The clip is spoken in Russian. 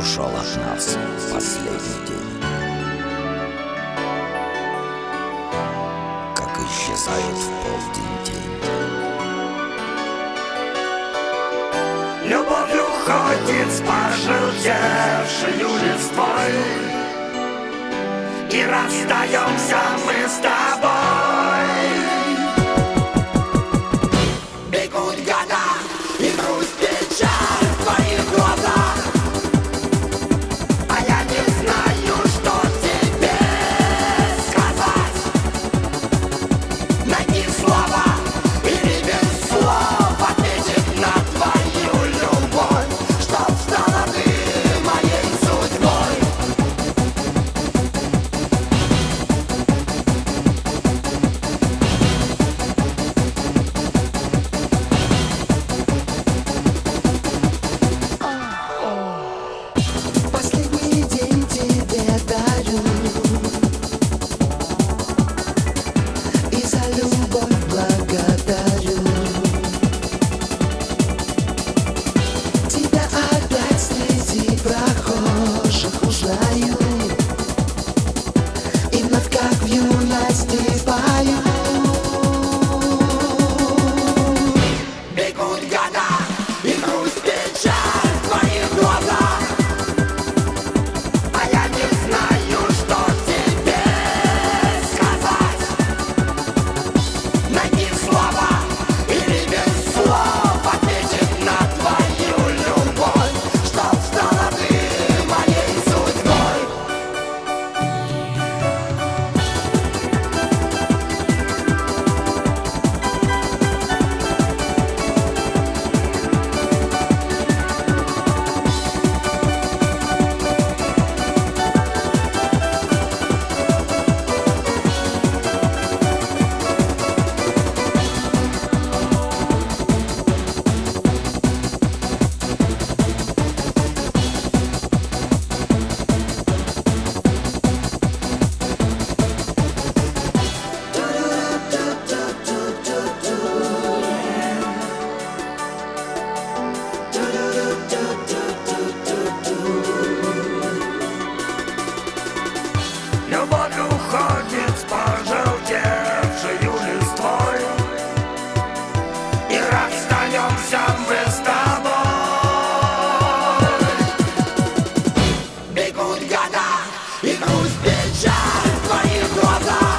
ушел от нас последний день. Как исчезает в полдень день. Любовь уходит с пожелтевшей листвой, и расстаемся мы с тобой. Бегут года, и грусть, печаль в твоих глазах, а я не знаю, что тебе сказать. Найди слова, или без слов ответить на твою любовь, чтоб стала ты моей судьбой. Последний день тебе дарю, и за любовь благодарю. Тебя опять среди прохожих узнаю, и вновь как в юности пою. Бегут года, и грусть, печаль в твоих глазах, а я не знаю, что тебе сказать. Найди слова, или без слов ответить на твою любовь, чтоб стала ты моей судьбой. Любовь уходит с пожелтевшей листвой, и расстаемся мы с тобой. Бегут года, и грусть, печаль в твоих глазах,